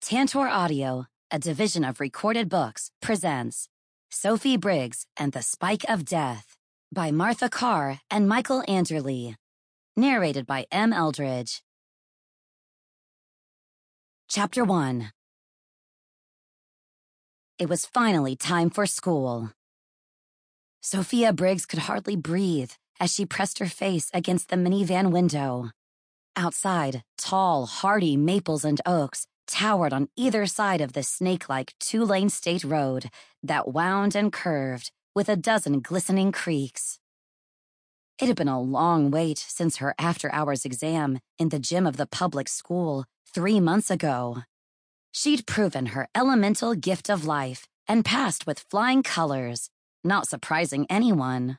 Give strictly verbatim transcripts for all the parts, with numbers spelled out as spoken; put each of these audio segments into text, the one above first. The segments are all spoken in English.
Tantor Audio, a division of Recorded Books, presents Sophie Briggs and the Spike of Death by Martha Carr and Michael Anderle. Narrated by M. Eldridge. Chapter one. It was finally time for school. Sophia Briggs could hardly breathe as she pressed her face against the minivan window. Outside, tall, hardy maples and oaks towered on either side of the snake-like two-lane state road that wound and curved with a dozen glistening creeks. It had been a long wait since her after-hours exam in the gym of the public school three months ago. She'd proven her elemental gift of life and passed with flying colors, not surprising anyone.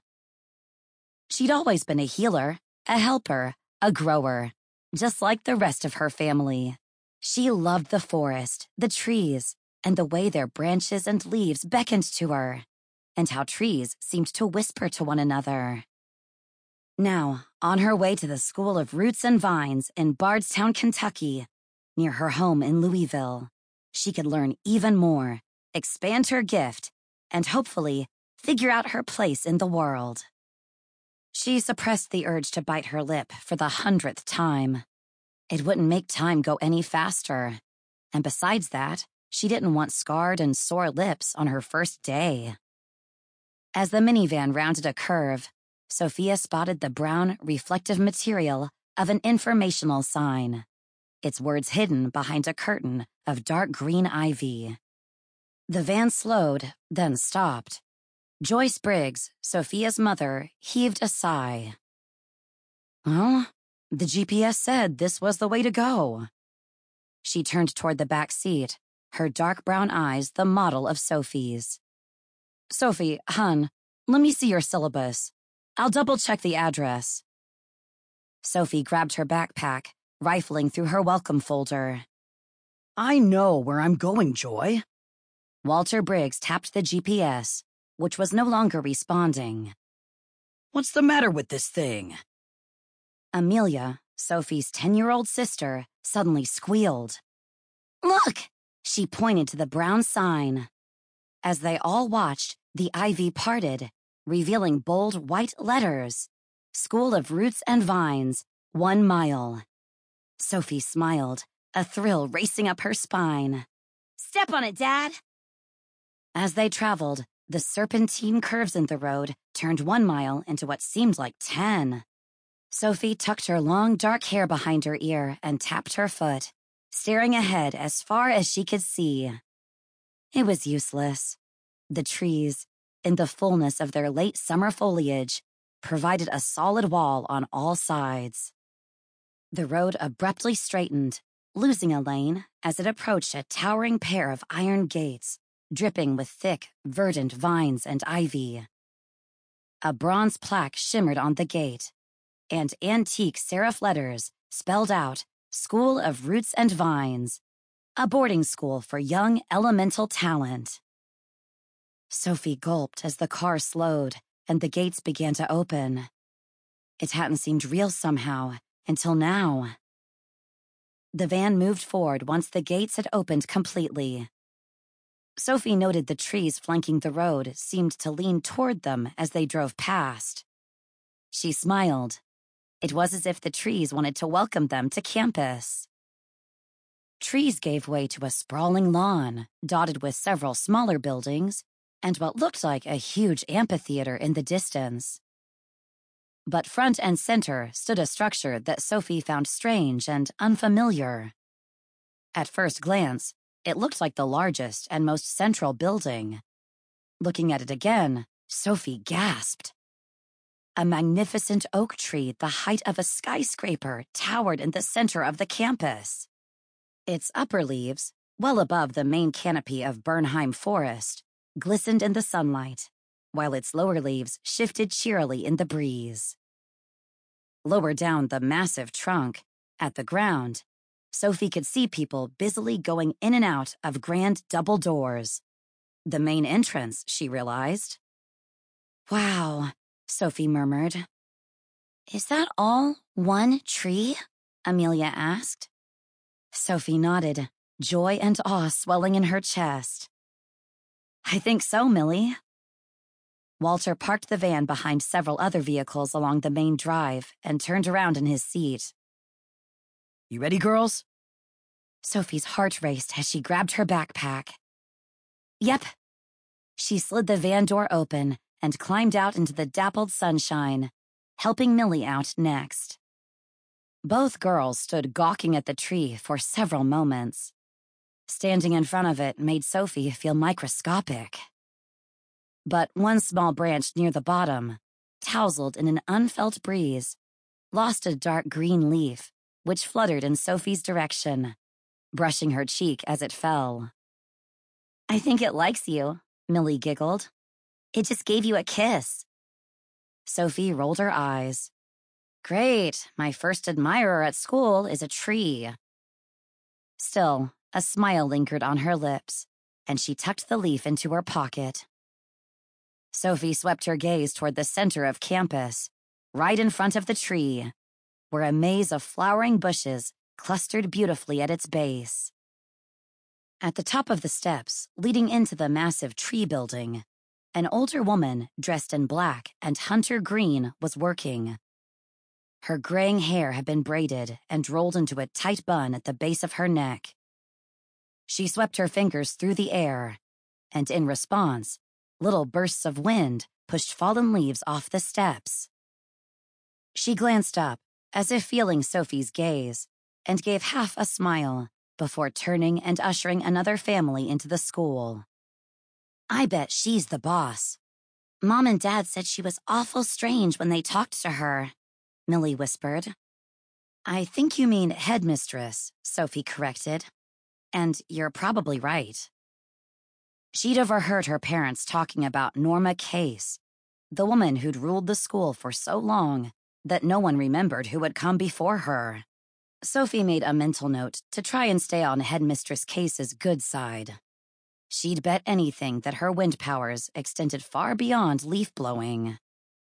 She'd always been a healer, a helper, a grower, just like the rest of her family. She loved the forest, the trees, and the way their branches and leaves beckoned to her, and how trees seemed to whisper to one another. Now, on her way to the School of Roots and Vines in Bardstown, Kentucky, near her home in Louisville, she could learn even more, expand her gift, and hopefully figure out her place in the world. She suppressed the urge to bite her lip for the hundredth time. It wouldn't make time go any faster. And besides that, she didn't want scarred and sore lips on her first day. As the minivan rounded a curve, Sophia spotted the brown, reflective material of an informational sign, its words hidden behind a curtain of dark green ivy. The van slowed, then stopped. Joyce Briggs, Sophia's mother, heaved a sigh. Well, the G P S said this was the way to go. She turned toward the back seat, her dark brown eyes the model of Sophie's. Sophie, hun, let me see your syllabus. I'll double-check the address. Sophie grabbed her backpack, rifling through her welcome folder. I know where I'm going, Joy. Walter Briggs tapped the G P S, which was no longer responding. What's the matter with this thing? Amelia, Sophie's ten-year-old sister, suddenly squealed. Look! She pointed to the brown sign. As they all watched, the ivy parted, revealing bold white letters. School of Roots and Vines, one mile. Sophie smiled, a thrill racing up her spine. Step on it, Dad! As they traveled, the serpentine curves in the road turned one mile into what seemed like ten. Sophie tucked her long dark hair behind her ear and tapped her foot, staring ahead as far as she could see. It was useless. The trees, in the fullness of their late summer foliage, provided a solid wall on all sides. The road abruptly straightened, losing a lane as it approached a towering pair of iron gates, dripping with thick, verdant vines and ivy. A bronze plaque shimmered on the gate, and antique serif letters spelled out School of Roots and Vines, a boarding school for young elemental talent. Sophie gulped as the car slowed and the gates began to open. It hadn't seemed real somehow until now. The van moved forward once the gates had opened completely. Sophie noted the trees flanking the road seemed to lean toward them as they drove past. She smiled. It was as if the trees wanted to welcome them to campus. Trees gave way to a sprawling lawn, dotted with several smaller buildings, and what looked like a huge amphitheater in the distance. But front and center stood a structure that Sophie found strange and unfamiliar. At first glance, it looked like the largest and most central building. Looking at it again, Sophie gasped. A magnificent oak tree the height of a skyscraper towered in the center of the campus. Its upper leaves, well above the main canopy of Bernheim Forest, glistened in the sunlight, while its lower leaves shifted cheerily in the breeze. Lower down the massive trunk, at the ground, Sophie could see people busily going in and out of grand double doors. The main entrance, she realized. Wow, Sophie murmured. Is that all one tree? Amelia asked. Sophie nodded, joy and awe swelling in her chest. I think so, Millie. Walter parked the van behind several other vehicles along the main drive and turned around in his seat. You ready, girls? Sophie's heart raced as she grabbed her backpack. Yep. She slid the van door open and climbed out into the dappled sunshine, helping Millie out next. Both girls stood gawking at the tree for several moments. Standing in front of it made Sophie feel microscopic. But one small branch near the bottom, tousled in an unfelt breeze, lost a dark green leaf, which fluttered in Sophie's direction, brushing her cheek as it fell. I think it likes you, Millie giggled. It just gave you a kiss. Sophie rolled her eyes. Great, my first admirer at school is a tree. Still, a smile lingered on her lips, and she tucked the leaf into her pocket. Sophie swept her gaze toward the center of campus, right in front of the tree, where a maze of flowering bushes clustered beautifully at its base. At the top of the steps, leading into the massive tree building, an older woman dressed in black and hunter green was working. Her graying hair had been braided and rolled into a tight bun at the base of her neck. She swept her fingers through the air, and in response, little bursts of wind pushed fallen leaves off the steps. She glanced up, as if feeling Sophie's gaze, and gave half a smile before turning and ushering another family into the school. I bet she's the boss. Mom and Dad said she was awful strange when they talked to her, Millie whispered. I think you mean headmistress, Sophie corrected. And you're probably right. She'd overheard her parents talking about Norma Case, the woman who'd ruled the school for so long that no one remembered who had come before her. Sophie made a mental note to try and stay on Headmistress Case's good side. She'd bet anything that her wind powers extended far beyond leaf blowing.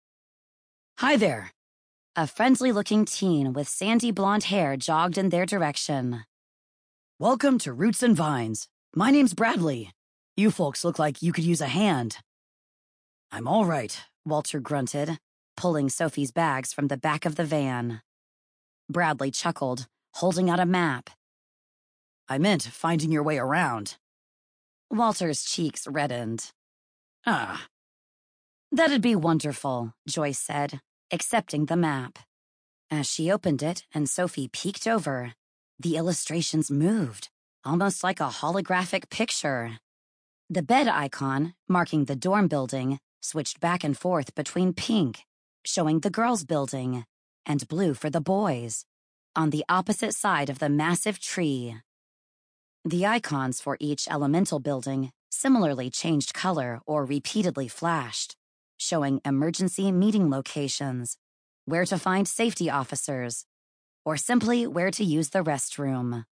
Hi there. A friendly-looking teen with sandy blonde hair jogged in their direction. Welcome to Roots and Vines. My name's Bradley. You folks look like you could use a hand. I'm all right, Walter grunted, pulling Sophie's bags from the back of the van. Bradley chuckled, holding out a map. I meant finding your way around. Walter's cheeks reddened. Ah. That'd be wonderful, Joyce said, accepting the map. As she opened it and Sophie peeked over, the illustrations moved, almost like a holographic picture. The bed icon, marking the dorm building, switched back and forth between pink, showing the girls' building, and blue for the boys, on the opposite side of the massive tree. The icons for each elemental building similarly changed color or repeatedly flashed, showing emergency meeting locations, where to find safety officers, or simply where to use the restroom.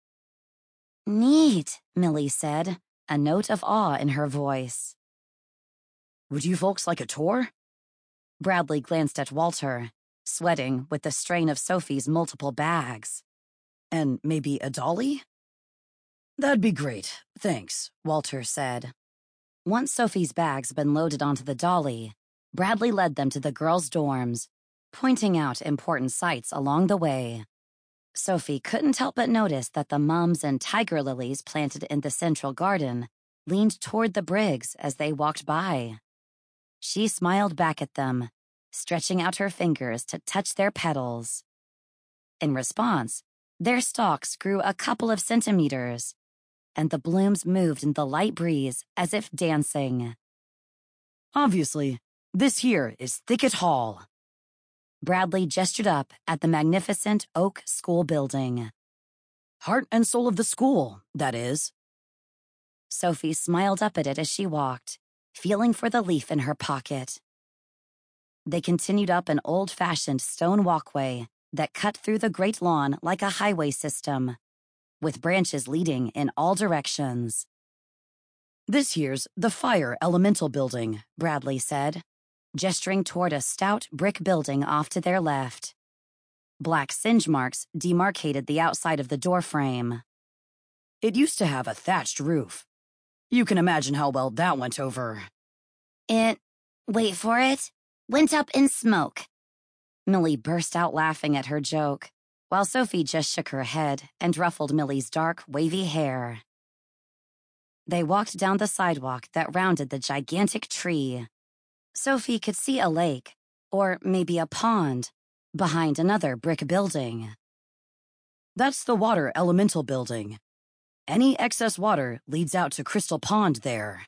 Neat, Millie said, a note of awe in her voice. Would you folks like a tour? Bradley glanced at Walter, sweating with the strain of Sophie's multiple bags. And maybe a dolly? That'd be great, thanks, Walter said. Once Sophie's bags had been loaded onto the dolly, Bradley led them to the girls' dorms, pointing out important sights along the way. Sophie couldn't help but notice that the mums and tiger lilies planted in the central garden leaned toward the Briggs as they walked by. She smiled back at them, stretching out her fingers to touch their petals. In response, their stalks grew a couple of centimeters, and the blooms moved in the light breeze as if dancing. Obviously, this here is Thicket Hall. Bradley gestured up at the magnificent oak school building. Heart and soul of the school, that is. Sophie smiled up at it as she walked, feeling for the leaf in her pocket. They continued up an old-fashioned stone walkway that cut through the great lawn like a highway system, with branches leading in all directions. This here's the Fire Elemental Building, Bradley said, gesturing toward a stout brick building off to their left. Black singe marks demarcated the outside of the doorframe. It used to have a thatched roof. You can imagine how well that went over. It, wait for it, went up in smoke. Millie burst out laughing at her joke, while Sophie just shook her head and ruffled Millie's dark, wavy hair. They walked down the sidewalk that rounded the gigantic tree. Sophie could see a lake, or maybe a pond, behind another brick building. That's the water elemental building. Any excess water leads out to Crystal Pond there.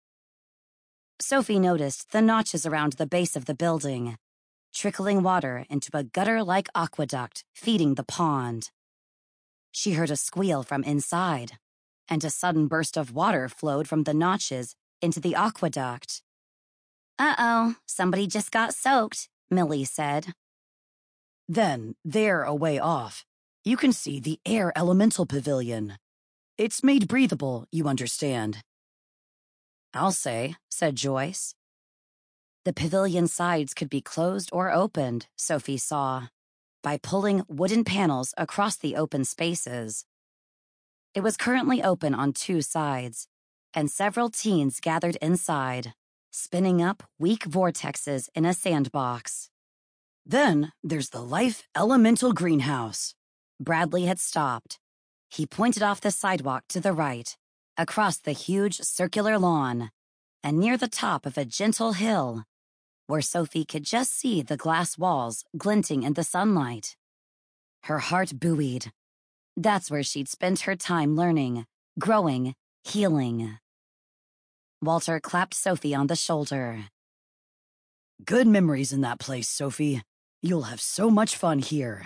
Sophie noticed the notches around the base of the building, trickling water into a gutter-like aqueduct feeding the pond. She heard a squeal from inside, and a sudden burst of water flowed from the notches into the aqueduct. Uh-oh, somebody just got soaked, Millie said. Then, there a way off, you can see the Air Elemental Pavilion. It's made breathable, you understand. I'll say, said Joyce. The pavilion sides could be closed or opened, Sophie saw, by pulling wooden panels across the open spaces. It was currently open on two sides, and several teens gathered inside, spinning up weak vortexes in a sandbox. Then there's the Life Elemental Greenhouse. Bradley had stopped. He pointed off the sidewalk to the right, across the huge circular lawn, and near the top of a gentle hill, where Sophie could just see the glass walls glinting in the sunlight. Her heart buoyed. That's where she'd spent her time learning, growing, healing. Walter clapped Sophie on the shoulder. Good memories in that place, Sophie. You'll have so much fun here.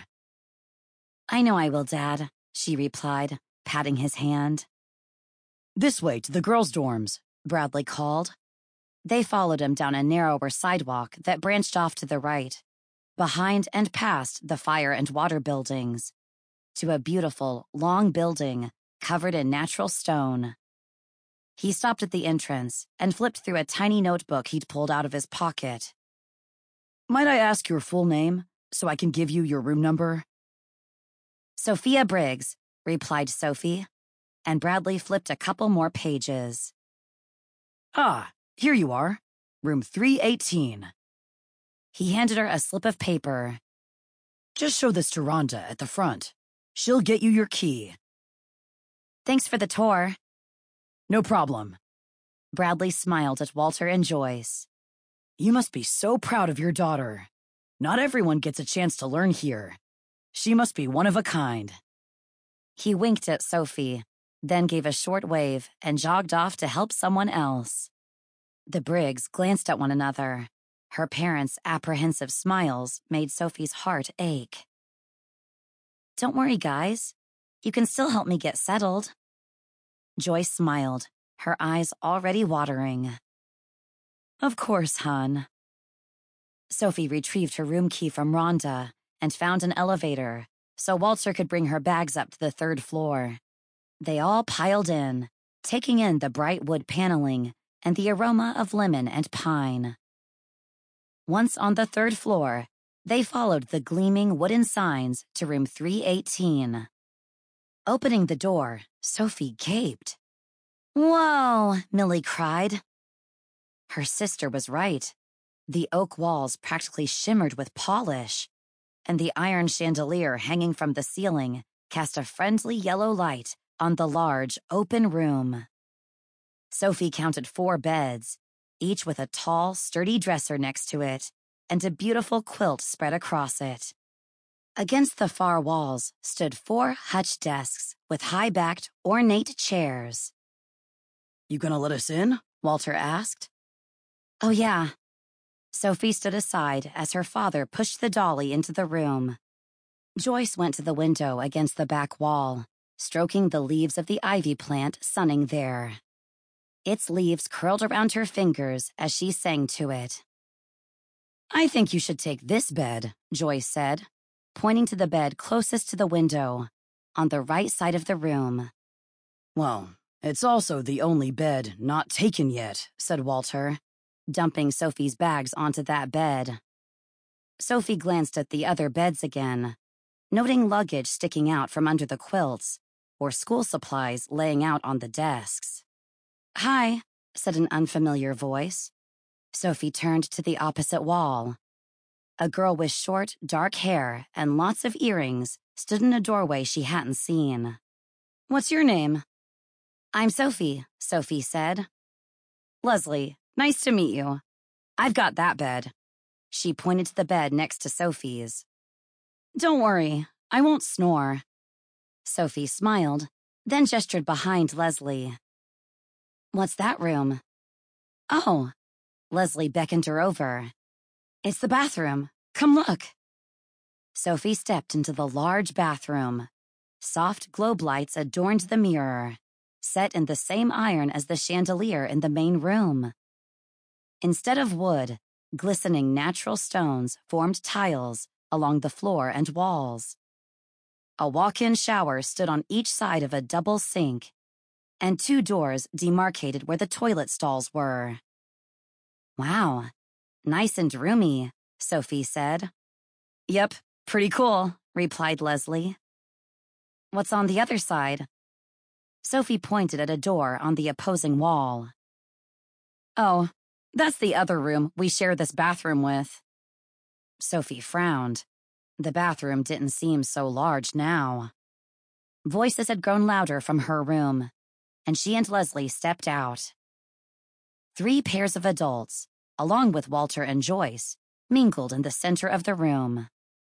I know I will, Dad, she replied, patting his hand. This way to the girls' dorms, Bradley called. They followed him down a narrower sidewalk that branched off to the right, behind and past the fire and water buildings, to a beautiful, long building covered in natural stone. He stopped at the entrance and flipped through a tiny notebook he'd pulled out of his pocket. Might I ask your full name, so I can give you your room number? Sophia Briggs, replied Sophie, and Bradley flipped a couple more pages. Ah, here you are. Room three eighteen. He handed her a slip of paper. Just show this to Rhonda at the front. She'll get you your key. Thanks for the tour. No problem. Bradley smiled at Walter and Joyce. You must be so proud of your daughter. Not everyone gets a chance to learn here. She must be one of a kind. He winked at Sophie, then gave a short wave and jogged off to help someone else. The Briggs glanced at one another. Her parents' apprehensive smiles made Sophie's heart ache. Don't worry, guys. You can still help me get settled. Joyce smiled, her eyes already watering. Of course, hon. Sophie retrieved her room key from Rhonda and found an elevator so Walter could bring her bags up to the third floor. They all piled in, taking in the bright wood paneling and the aroma of lemon and pine. Once on the third floor, they followed the gleaming wooden signs to room three eighteen. Opening the door, Sophie gaped. Whoa, Millie cried. Her sister was right. The oak walls practically shimmered with polish, and the iron chandelier hanging from the ceiling cast a friendly yellow light on the large, open room. Sophie counted four beds, each with a tall, sturdy dresser next to it, and a beautiful quilt spread across it. Against the far walls stood four hutch desks with high-backed, ornate chairs. You gonna let us in? Walter asked. Oh, yeah. Sophie stood aside as her father pushed the dolly into the room. Joyce went to the window against the back wall, stroking the leaves of the ivy plant sunning there. Its leaves curled around her fingers as she sang to it. I think you should take this bed, Joyce said, pointing to the bed closest to the window, on the right side of the room. Well, it's also the only bed not taken yet, said Walter, dumping Sophie's bags onto that bed. Sophie glanced at the other beds again, noting luggage sticking out from under the quilts, or school supplies laying out on the desks. "Hi," said an unfamiliar voice. Sophie turned to the opposite wall. A girl with short, dark hair and lots of earrings stood in a doorway she hadn't seen. "What's your name?" "I'm Sophie," Sophie said. "Leslie, nice to meet you. I've got that bed." She pointed to the bed next to Sophie's. "Don't worry, I won't snore." Sophie smiled, then gestured behind Leslie. "What's that room?" "Oh." Leslie beckoned her over. "It's the bathroom. Come look." Sophie stepped into the large bathroom. Soft globe lights adorned the mirror, set in the same iron as the chandelier in the main room. Instead of wood, glistening natural stones formed tiles along the floor and walls. A walk-in shower stood on each side of a double sink, and two doors demarcated where the toilet stalls were. "Wow, nice and roomy," Sophie said. "Yep, pretty cool," replied Leslie. "What's on the other side?" Sophie pointed at a door on the opposing wall. "Oh, that's the other room we share this bathroom with." Sophie frowned. The bathroom didn't seem so large now. Voices had grown louder from her room, and she and Leslie stepped out. Three pairs of adults, along with Walter and Joyce, mingled in the center of the room.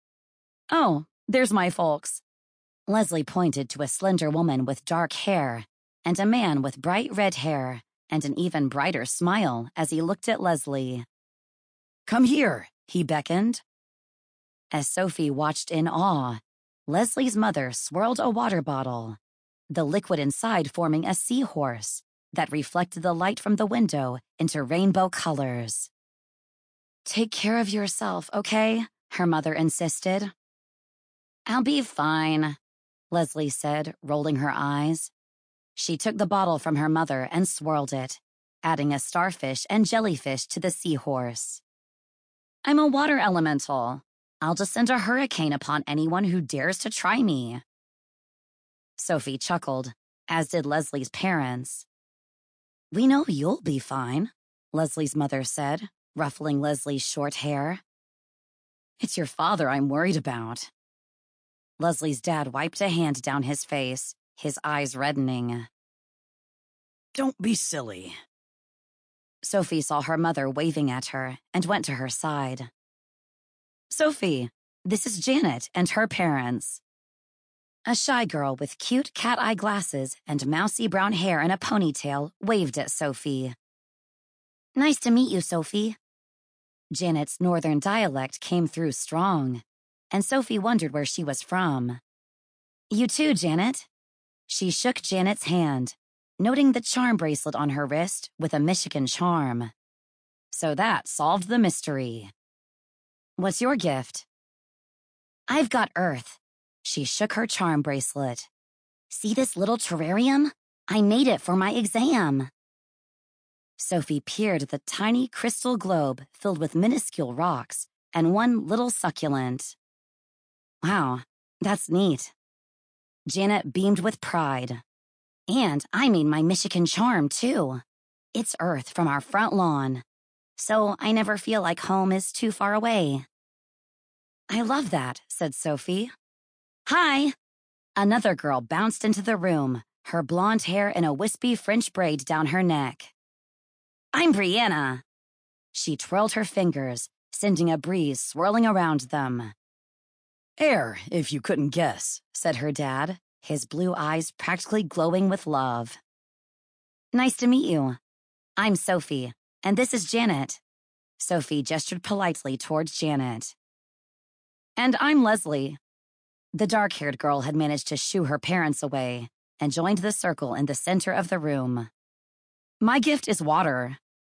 "Oh, there's my folks." Leslie pointed to a slender woman with dark hair and a man with bright red hair and an even brighter smile as he looked at Leslie. "Come here," he beckoned. As Sophie watched in awe, Leslie's mother swirled a water bottle, the liquid inside forming a seahorse that reflected the light from the window into rainbow colors. "Take care of yourself, okay?" her mother insisted. "I'll be fine," Leslie said, rolling her eyes. She took the bottle from her mother and swirled it, adding a starfish and jellyfish to the seahorse. "I'm a water elemental. I'll just send a hurricane upon anyone who dares to try me." Sophie chuckled, as did Leslie's parents. "We know you'll be fine," Leslie's mother said, ruffling Leslie's short hair. "It's your father I'm worried about." Leslie's dad wiped a hand down his face, his eyes reddening. "Don't be silly." Sophie saw her mother waving at her and went to her side. "Sophie, this is Janet and her parents." A shy girl with cute cat-eye glasses and mousy brown hair in a ponytail waved at Sophie. "Nice to meet you, Sophie." Janet's northern dialect came through strong, and Sophie wondered where she was from. "You too, Janet." She shook Janet's hand, noting the charm bracelet on her wrist with a Michigan charm. So that solved the mystery. "What's your gift?" "I've got Earth." She shook her charm bracelet. "See this little terrarium? I made it for my exam." Sophie peered at the tiny crystal globe filled with minuscule rocks and one little succulent. "Wow, that's neat." Janet beamed with pride. "And I made my Michigan charm, too. It's Earth from our front lawn, so I never feel like home is too far away." "I love that," said Sophie. "Hi!" Another girl bounced into the room, her blonde hair in a wispy French braid down her neck. "I'm Brianna." She twirled her fingers, sending a breeze swirling around them. "Air, if you couldn't guess," said her dad, his blue eyes practically glowing with love. "Nice to meet you. I'm Sophie, and this is Janet." Sophie gestured politely towards Janet. "And I'm Leslie." The dark-haired girl had managed to shoo her parents away and joined the circle in the center of the room. "My gift is water."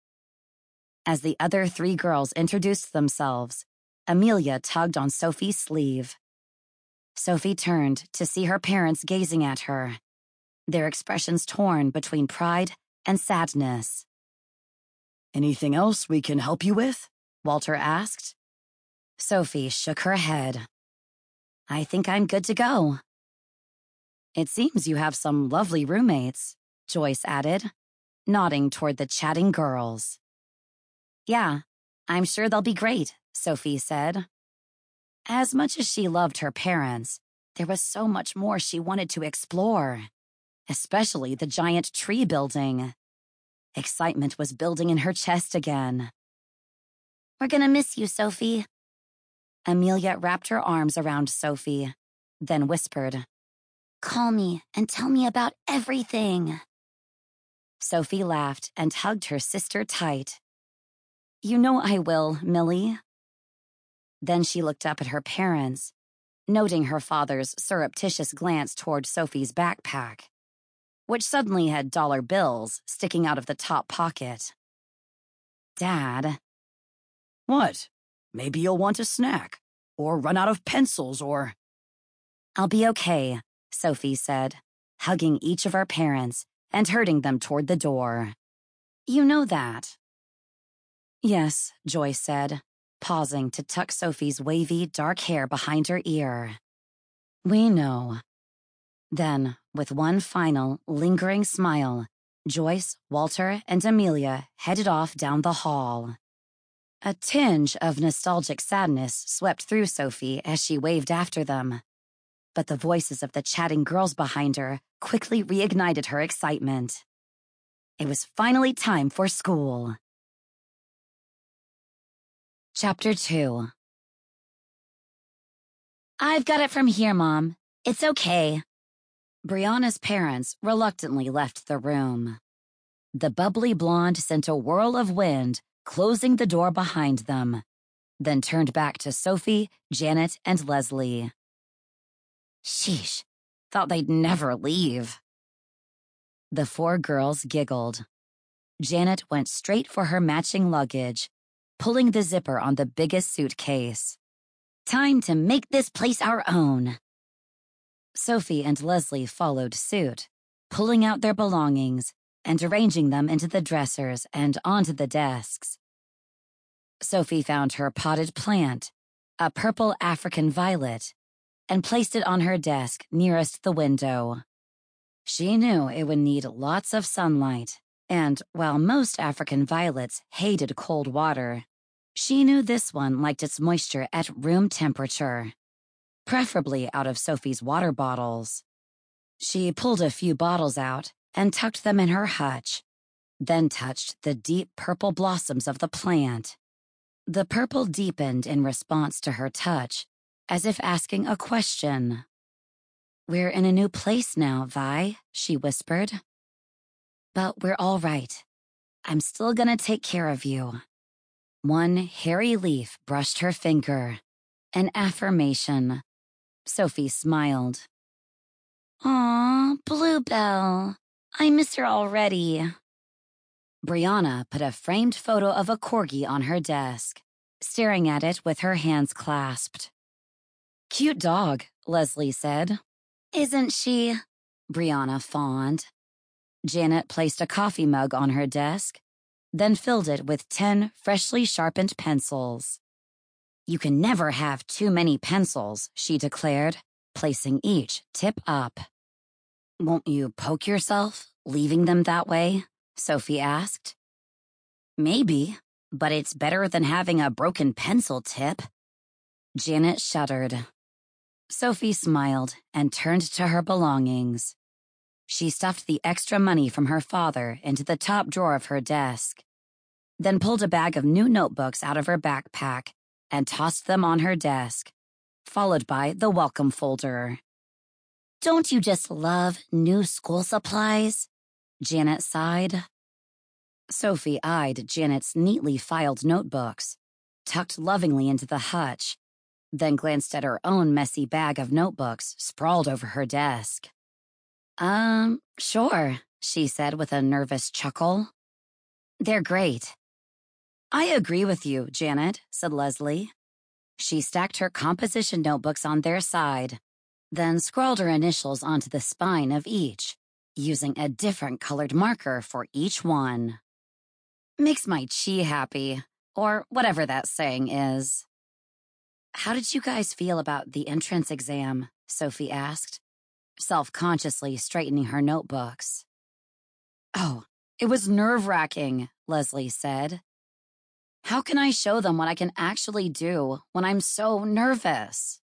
As the other three girls introduced themselves, Amelia tugged on Sophie's sleeve. Sophie turned to see her parents gazing at her, their expressions torn between pride and sadness. "Anything else we can help you with?" Walter asked. Sophie shook her head. "I think I'm good to go." It seems you have some lovely roommates, Joyce added, nodding toward the chatting girls. Yeah, I'm sure they'll be great, Sophie said. As much as she loved her parents, there was so much more she wanted to explore, especially the giant tree building. Excitement was building in her chest again. We're gonna miss you, Sophie. Amelia wrapped her arms around Sophie, then whispered, Call me and tell me about everything. Sophie laughed and hugged her sister tight. You know I will, Millie. Then she looked up at her parents, noting her father's surreptitious glance toward Sophie's backpack, which suddenly had dollar bills sticking out of the top pocket. Dad. What? Maybe you'll want a snack, or run out of pencils, or... I'll be okay, Sophie said, hugging each of her parents and herding them toward the door. You know that. Yes, Joyce said, pausing to tuck Sophie's wavy, dark hair behind her ear. We know. Then, with one final, lingering smile, Joyce, Walter, and Amelia headed off down the hall. A tinge of nostalgic sadness swept through Sophie as she waved after them. But the voices of the chatting girls behind her quickly reignited her excitement. It was finally time for school. Chapter two. I've got it from here, Mom. It's okay. Brianna's parents reluctantly left the room. The bubbly blonde sent a whirl of wind, closing the door behind them, then turned back to Sophie, Janet, and Leslie. Sheesh, thought they'd never leave. The four girls giggled. Janet went straight for her matching luggage, pulling the zipper on the biggest suitcase. Time to make this place our own. Sophie and Leslie followed suit, pulling out their belongings and arranging them into the dressers and onto the desks. Sophie found her potted plant, a purple African violet, and placed it on her desk nearest the window. She knew it would need lots of sunlight, and while most African violets hated cold water, she knew this one liked its moisture at room temperature, preferably out of Sophie's water bottles. She pulled a few bottles out and tucked them in her hutch, then touched the deep purple blossoms of the plant. The purple deepened in response to her touch, as if asking a question. We're in a new place now, Vi, she whispered. But we're all right. I'm still gonna take care of you. One hairy leaf brushed her finger. An affirmation. Sophie smiled. Aw, Bluebell. I miss her already. Brianna put a framed photo of a corgi on her desk, staring at it with her hands clasped. Cute dog, Leslie said. Isn't she? Brianna fawned. Janet placed a coffee mug on her desk, then filled it with ten freshly sharpened pencils. You can never have too many pencils, she declared, placing each tip up. Won't you poke yourself, leaving them that way? Sophie asked. Maybe, but it's better than having a broken pencil tip. Janet shuddered. Sophie smiled and turned to her belongings. She stuffed the extra money from her father into the top drawer of her desk, then pulled a bag of new notebooks out of her backpack and tossed them on her desk, followed by the welcome folder. Don't you just love new school supplies? Janet sighed. Sophie eyed Janet's neatly filed notebooks, tucked lovingly into the hutch, then glanced at her own messy bag of notebooks sprawled over her desk. Um, sure, she said with a nervous chuckle. They're great. I agree with you, Janet, said Leslie. She stacked her composition notebooks on their side, then scrawled her initials onto the spine of each, using a different colored marker for each one. Makes my chi happy, or whatever that saying is. How did you guys feel about the entrance exam? Sophie asked. self-consciously straightening her notebooks. Oh, it was nerve-wracking, Leslie said. How can I show them what I can actually do when I'm so nervous?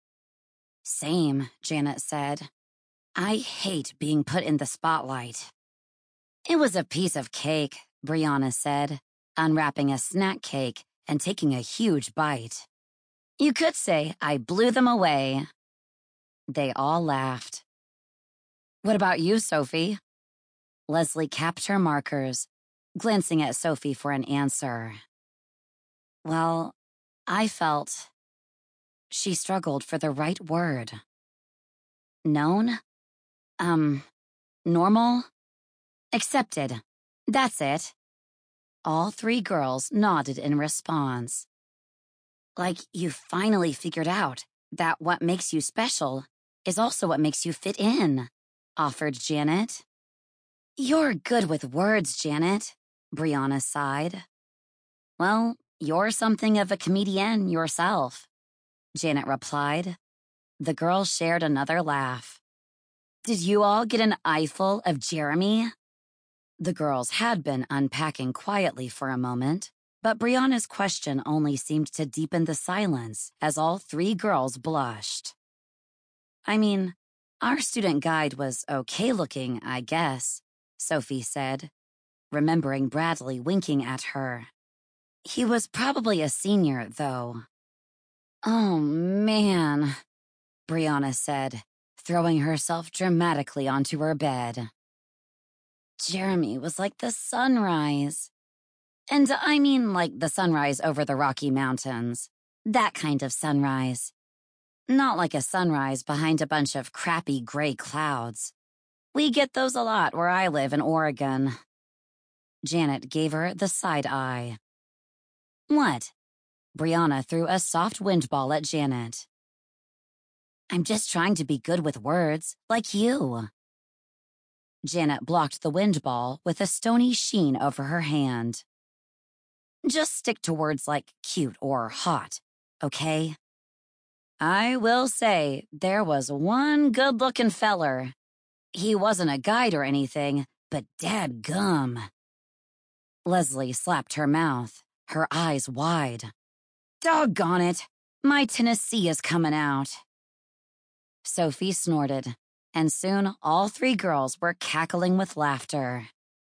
Same, Janet said. I hate being put in the spotlight. It was a piece of cake, Brianna said, unwrapping a snack cake and taking a huge bite. You could say I blew them away. They all laughed. What about you, Sophie? Leslie capped her markers, glancing at Sophie for an answer. Well, I felt... She struggled for the right word. Known? Um, normal? Accepted. That's it. All three girls nodded in response. Like you finally figured out that what makes you special is also what makes you fit in, offered Janet. You're good with words, Janet, Brianna sighed. Well, you're something of a comedian yourself, Janet replied. The girls shared another laugh. Did you all get an eyeful of Jeremy? The girls had been unpacking quietly for a moment, but Brianna's question only seemed to deepen the silence as all three girls blushed. I mean, our student guide was okay looking, I guess, Sophie said, remembering Bradley winking at her. He was probably a senior, though. Oh, man, Brianna said, throwing herself dramatically onto her bed. Jeremy was like the sunrise. And I mean like the sunrise over the Rocky Mountains. That kind of sunrise. Not like a sunrise behind a bunch of crappy gray clouds. We get those a lot where I live in Oregon. Janet gave her the side eye. What? Brianna threw a soft wind ball at Janet. I'm just trying to be good with words, like you. Janet blocked the wind ball with a stony sheen over her hand. Just stick to words like cute or hot, okay? I will say there was one good-looking feller. He wasn't a guide or anything, but dadgum. Leslie slapped her mouth, her eyes wide. Doggone it, my Tennessee is coming out. Sophie snorted, and soon all three girls were cackling with laughter.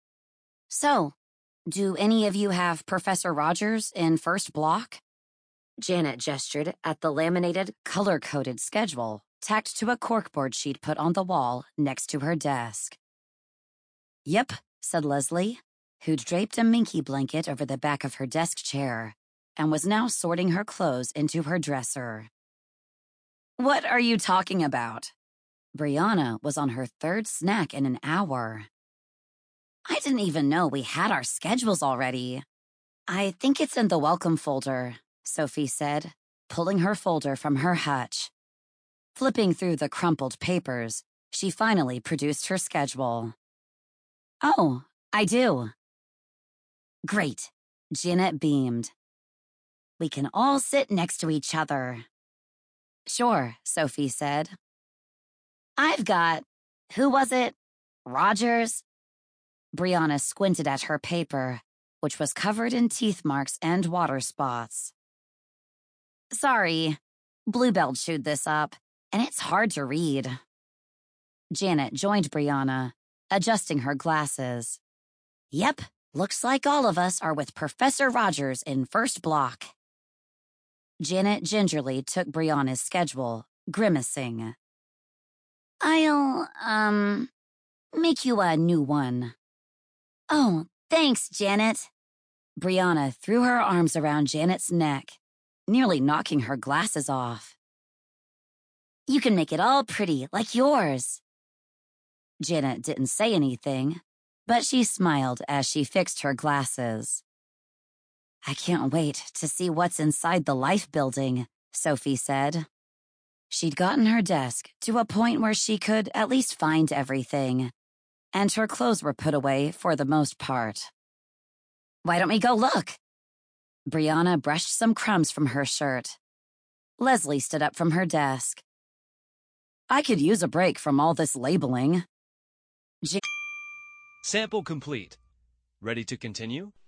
So, do any of you have Professor Rogers in first block? Janet gestured at the laminated, color-coded schedule tacked to a corkboard sheet put on the wall next to her desk. Yep, said Leslie, who'd draped a minky blanket over the back of her desk chair and was now sorting her clothes into her dresser. What are you talking about? Brianna was on her third snack in an hour. I didn't even know we had our schedules already. I think it's in the welcome folder, Sophie said, pulling her folder from her hutch. Flipping through the crumpled papers, she finally produced her schedule. Oh, I do. Great, Janet beamed. We can all sit next to each other. Sure, Sophie said. I've got, who was it? Rogers? Brianna squinted at her paper, which was covered in teeth marks and water spots. Sorry, Bluebell chewed this up, and it's hard to read. Janet joined Brianna, adjusting her glasses. Yep, looks like all of us are with Professor Rogers in first block. Janet gingerly took Brianna's schedule, grimacing. I'll, um, make you a new one. Oh, thanks, Janet. Brianna threw her arms around Janet's neck, nearly knocking her glasses off. You can make it all pretty, like yours. Janet didn't say anything, but she smiled as she fixed her glasses. I can't wait to see what's inside the Life building, Sophie said. She'd gotten her desk to a point where she could at least find everything, and her clothes were put away for the most part. Why don't we go look? Brianna brushed some crumbs from her shirt. Leslie stood up from her desk. I could use a break from all this labeling. Sample complete. Ready to continue?